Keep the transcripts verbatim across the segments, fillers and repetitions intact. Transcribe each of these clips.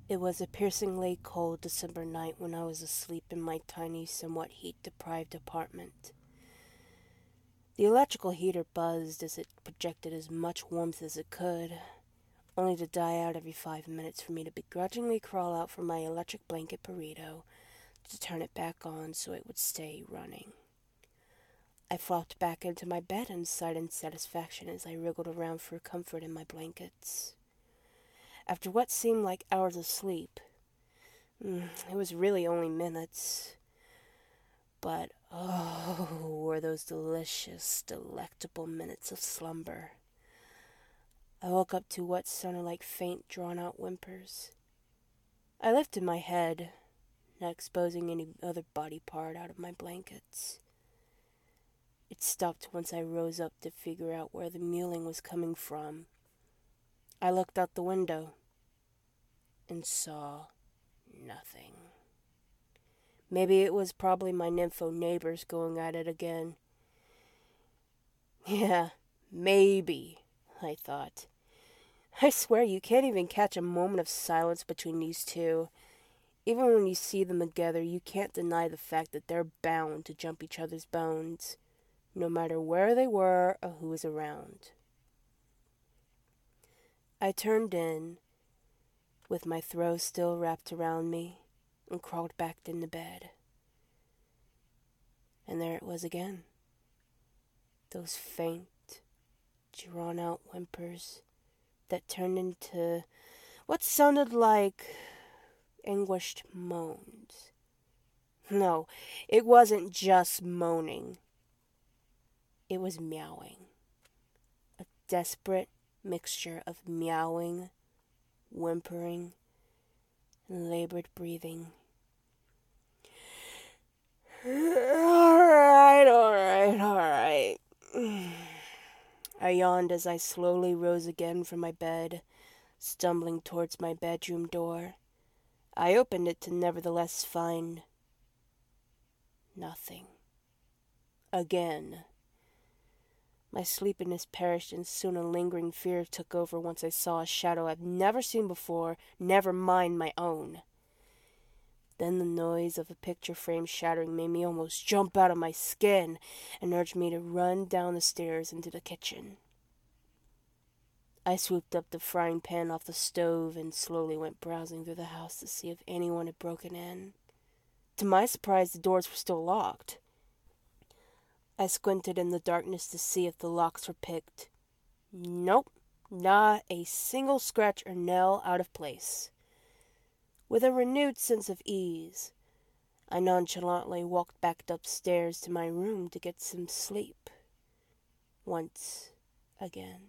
It was a piercingly cold December night when I was asleep in my tiny, somewhat heat-deprived apartment. The electrical heater buzzed as it projected as much warmth as it could, only to die out every five minutes for me to begrudgingly crawl out from my electric blanket burrito to turn it back on so it would stay running. I flopped back into my bed and sighed in satisfaction as I wriggled around for comfort in my blankets. After what seemed like hours of sleep, it was really only minutes, but oh, were those delicious, delectable minutes of slumber. I woke up to what sounded like faint, drawn-out whimpers. I lifted my head, not exposing any other body part out of my blankets. It stopped once I rose up to figure out where the mewling was coming from. I looked out the window and saw nothing. Maybe it was probably my nympho neighbors going at it again. Yeah, maybe, I thought. I swear you can't even catch a moment of silence between these two. Even when you see them together, you can't deny the fact that they're bound to jump each other's bones, no matter where they were or who was around. I turned in, with my throw still wrapped around me, and crawled back into bed. And there it was again. Those faint, drawn-out whimpers that turned into what sounded like anguished moans. No, it wasn't just moaning. It was meowing. A desperate mixture of meowing, whimpering, and labored breathing. Alright, alright, alright. I yawned as I slowly rose again from my bed, stumbling towards my bedroom door. I opened it to nevertheless find nothing. Again. My sleepiness perished, and soon a lingering fear took over once I saw a shadow I've never seen before, never mind my own. Then the noise of a picture frame shattering made me almost jump out of my skin and urged me to run down the stairs into the kitchen. I swooped up the frying pan off the stove and slowly went browsing through the house to see if anyone had broken in. To my surprise, the doors were still locked. I squinted in the darkness to see if the locks were picked. Nope, not a single scratch or nail out of place. With a renewed sense of ease, I nonchalantly walked back upstairs to my room to get some sleep. Once again.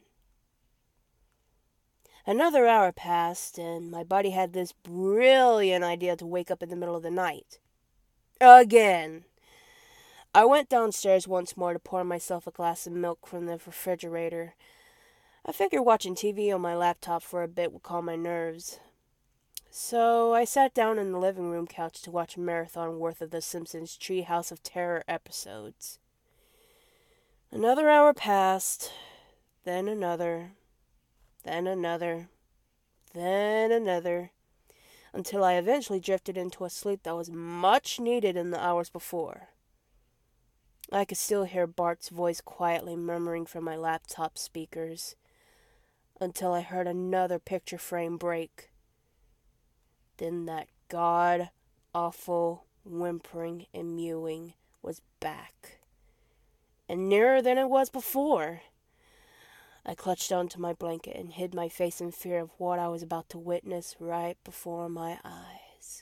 Another hour passed, and my buddy had this brilliant idea to wake up in the middle of the night. Again. I went downstairs once more to pour myself a glass of milk from the refrigerator. I figured watching T V on my laptop for a bit would calm my nerves. So I sat down in the living room couch to watch a marathon worth of The Simpsons Treehouse of Terror episodes. Another hour passed, then another, then another, then another, until I eventually drifted into a sleep that was much needed in the hours before. I could still hear Bart's voice quietly murmuring from my laptop speakers, until I heard another picture frame break. Then that god-awful whimpering and mewing was back, and nearer than it was before. I clutched onto my blanket and hid my face in fear of what I was about to witness right before my eyes.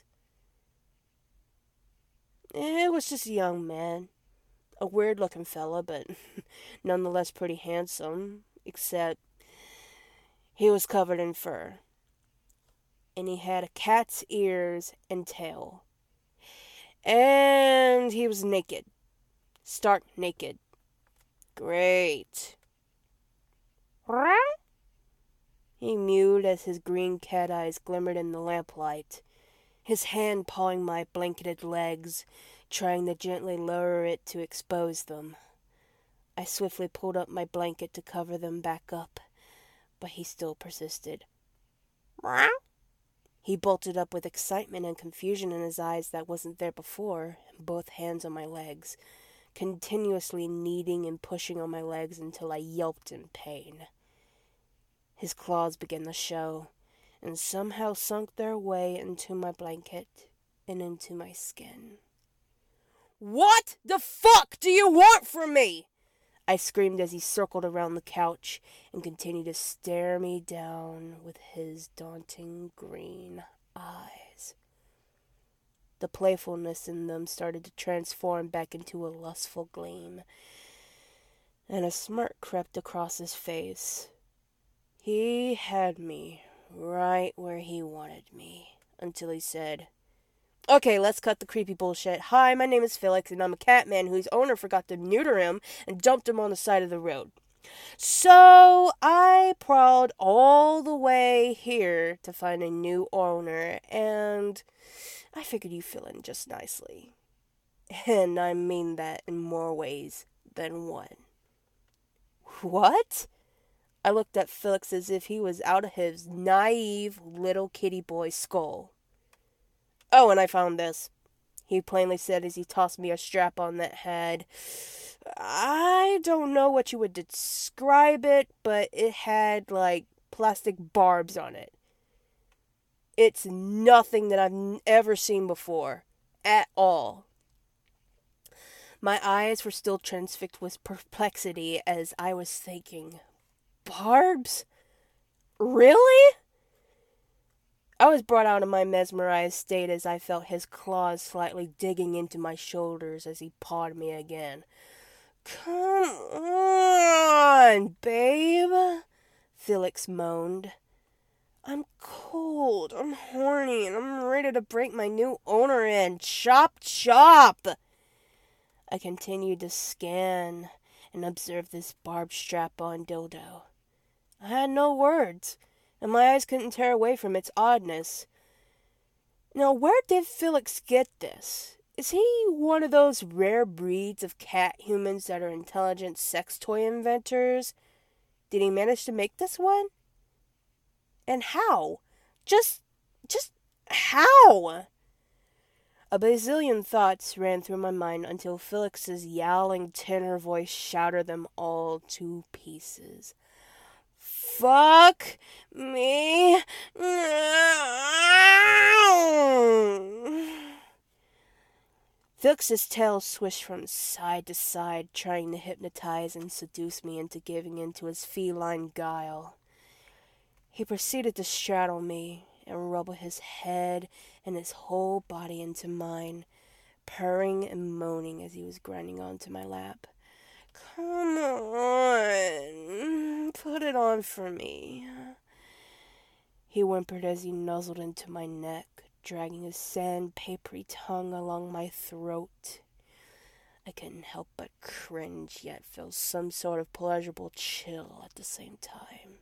It was just a young man, a weird-looking fella, but nonetheless pretty handsome, except he was covered in fur. And he had a cat's ears and tail. And he was naked. Stark naked. Great. He mewed as his green cat eyes glimmered in the lamplight, his hand pawing my blanketed legs, trying to gently lower it to expose them. I swiftly pulled up my blanket to cover them back up, but he still persisted. He bolted up with excitement and confusion in his eyes that wasn't there before, both hands on my legs, continuously kneading and pushing on my legs until I yelped in pain. His claws began to show, and somehow sunk their way into my blanket and into my skin. "What the fuck do you want from me?" I screamed as he circled around the couch and continued to stare me down with his daunting green eyes. The playfulness in them started to transform back into a lustful gleam, and a smirk crept across his face. He had me right where he wanted me, until he said, "Okay, let's cut the creepy bullshit. Hi, my name is Felix, and I'm a cat man whose owner forgot to neuter him and dumped him on the side of the road. So I prowled all the way here to find a new owner, and I figured you fill in just nicely. And I mean that in more ways than one." "What?" I looked at Felix as if he was out of his naive little kitty boy skull. "Oh, and I found this," he plainly said as he tossed me a strap-on that had, I don't know what you would describe it, but it had, like, plastic barbs on it. It's nothing that I've ever seen before, at all. My eyes were still transfixed with perplexity as I was thinking, barbs? Really? I was brought out of my mesmerized state as I felt his claws slightly digging into my shoulders as he pawed me again. "Come on, babe," Felix moaned. "I'm cold, I'm horny, and I'm ready to break my new owner in. Chop, chop!" I continued to scan and observe this barbed strap-on dildo. I had no words, and my eyes couldn't tear away from its oddness. Now, where did Felix get this? Is he one of those rare breeds of cat humans that are intelligent sex toy inventors? Did he manage to make this one? And how? Just, just how? A bazillion thoughts ran through my mind until Felix's yowling tenor voice shattered them all to pieces. "Fuck me now." Felix's tail swished from side to side, trying to hypnotize and seduce me into giving in to his feline guile. He proceeded to straddle me and rubble his head and his whole body into mine, purring and moaning as he was grinding onto my lap. "Come on, put it on for me," he whimpered as he nuzzled into my neck, dragging his sandpapery tongue along my throat. I couldn't help but cringe, yet feel some sort of pleasurable chill at the same time.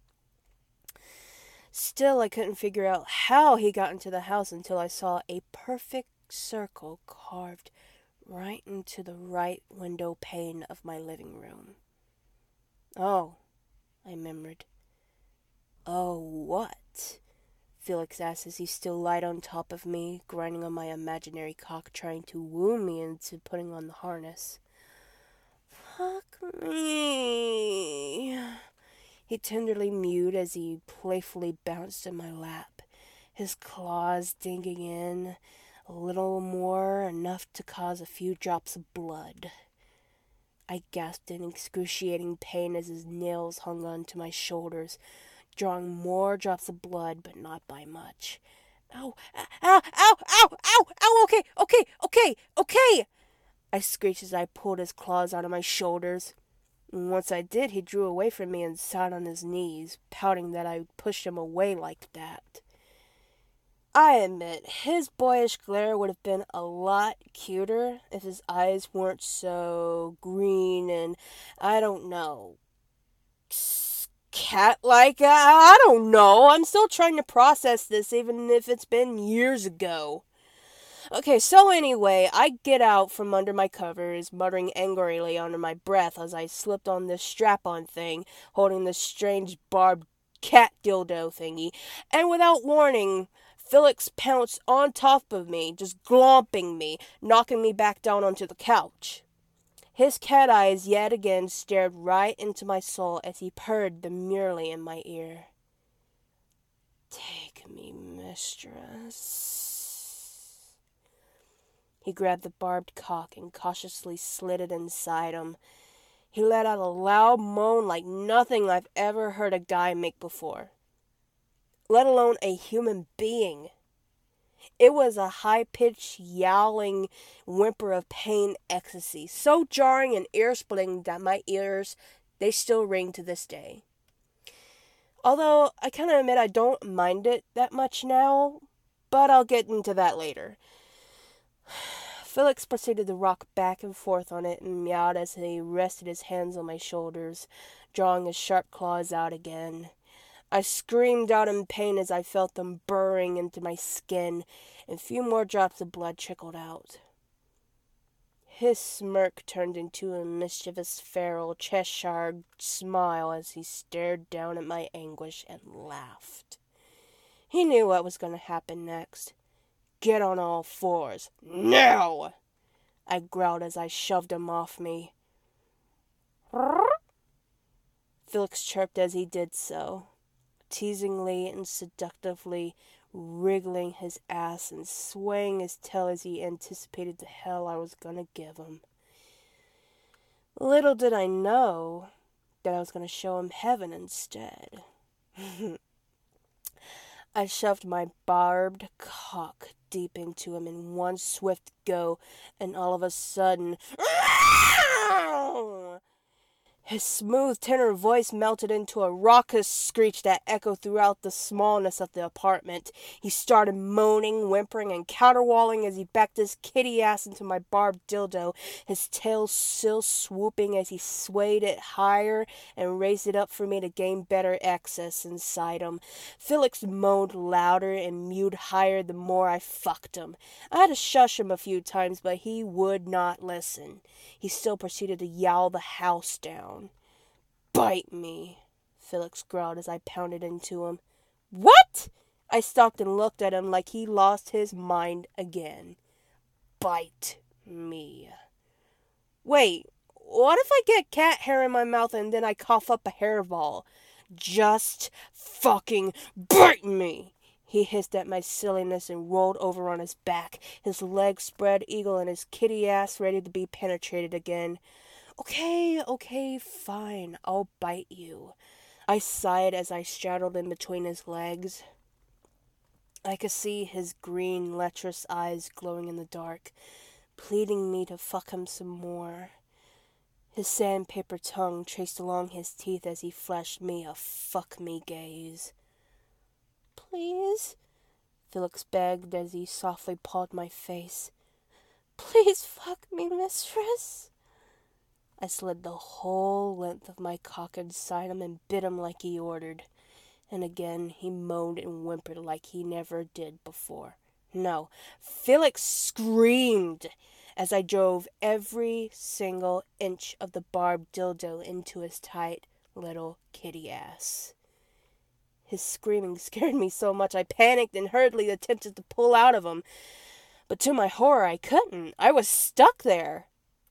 Still, I couldn't figure out how he got into the house until I saw a perfect circle carved right into the right window pane of my living room. "Oh," I murmured. "Oh, what?" Felix asked as he still lied on top of me, grinding on my imaginary cock, trying to woo me into putting on the harness. "Fuck me," he tenderly mewed as he playfully bounced in my lap, his claws digging in a little more, enough to cause a few drops of blood. I gasped in excruciating pain as his nails hung onto my shoulders, drawing more drops of blood, but not by much. "Ow, ow, ow, ow, ow, ow, okay, okay, okay, okay," I screeched as I pulled his claws out of my shoulders. And once I did, he drew away from me and sat on his knees, pouting that I pushed him away like that. I admit, his boyish glare would have been a lot cuter if his eyes weren't so green and, I don't know, cat-like. I, I don't know. I'm still trying to process this, even if it's been years ago. Okay, so anyway, I get out from under my covers, muttering angrily under my breath as I slipped on this strap-on thing, holding this strange barbed cat dildo thingy, and without warning, Felix pounced on top of me, just glomping me, knocking me back down onto the couch. His cat eyes yet again stared right into my soul as he purred demurely in my ear. "Take me, mistress." He grabbed the barbed cock and cautiously slid it inside him. He let out a loud moan like nothing I've ever heard a guy make before, let alone a human being. It was a high-pitched, yowling whimper of pain ecstasy, so jarring and ear-splitting that my ears, they still ring to this day. Although, I kind of admit I don't mind it that much now, but I'll get into that later. Felix proceeded to rock back and forth on it and meowed as he rested his hands on my shoulders, drawing his sharp claws out again. I screamed out in pain as I felt them burrowing into my skin, and a few more drops of blood trickled out. His smirk turned into a mischievous, feral Cheshire smile as he stared down at my anguish and laughed. He knew what was going to happen next. "Get on all fours, now!" I growled as I shoved him off me. Felix chirped as he did so, teasingly and seductively wriggling his ass and swaying his tail as he anticipated the hell I was gonna give him. Little did I know that I was gonna show him heaven instead. I shoved my barbed cock deep into him in one swift go, and all of a sudden, his smooth tenor voice melted into a raucous screech that echoed throughout the smallness of the apartment. He started moaning, whimpering, and counterwailing as he backed his kitty ass into my barbed dildo, his tail still swooping as he swayed it higher and raised it up for me to gain better access inside him. Felix moaned louder and mewed higher the more I fucked him. I had to shush him a few times, but he would not listen. He still proceeded to yowl the house down. "Bite me," Felix growled as I pounded into him. "What?" I stopped and looked at him like he lost his mind again. "Bite me." Wait, what if I get cat hair in my mouth and then I cough up a hairball? "Just fucking bite me!" He hissed at my silliness and rolled over on his back, his legs spread eagle and his kitty ass ready to be penetrated again. Okay, okay, fine, I'll bite you. I sighed as I straddled in between his legs. I could see his green, lecherous eyes glowing in the dark, pleading me to fuck him some more. His sandpaper tongue traced along his teeth as he flashed me a fuck me gaze. "Please," Felix begged as he softly pawed my face. "Please fuck me, mistress." I slid the whole length of my cock inside him and bit him like he ordered. And again he moaned and whimpered like he never did before. No, Felix screamed as I drove every single inch of the barbed dildo into his tight little kitty ass. His screaming scared me so much I panicked and hurriedly attempted to pull out of him. But to my horror, I couldn't. I was stuck there.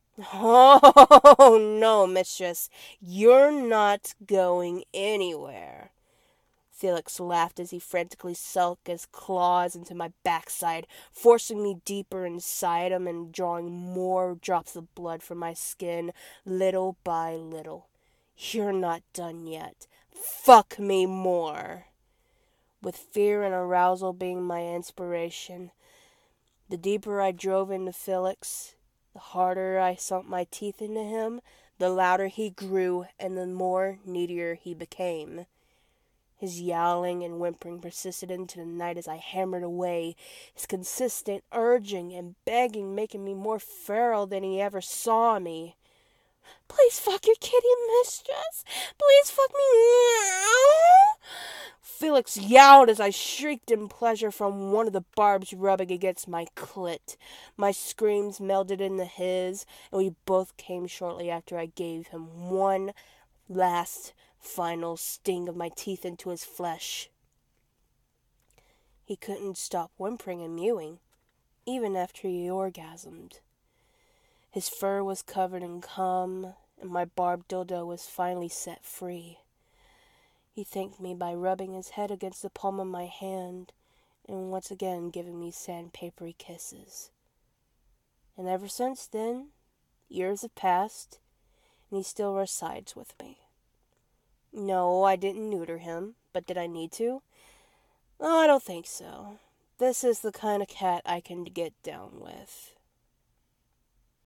"Oh, no, mistress. You're not going anywhere." Felix laughed as he frantically sunk his claws into my backside, forcing me deeper inside him and drawing more drops of blood from my skin, little by little. "You're not done yet. Fuck me more." With fear and arousal being my inspiration, the deeper I drove into Felix, the harder I sunk my teeth into him, the louder he grew, and the more needier he became. His yowling and whimpering persisted into the night as I hammered away, his consistent urging and begging making me more feral than he ever saw me. "Please fuck your kitty, mistress. Please fuck me now." Felix yowled as I shrieked in pleasure from one of the barbs rubbing against my clit. My screams melded into his, and we both came shortly after I gave him one last, final sting of my teeth into his flesh. He couldn't stop whimpering and mewing, even after he orgasmed. His fur was covered in cum, and my barbed dildo was finally set free. He thanked me by rubbing his head against the palm of my hand, and once again giving me sandpapery kisses. And ever since then, years have passed, and he still resides with me. No, I didn't neuter him, but did I need to? Oh, I don't think so. This is the kind of cat I can get down with.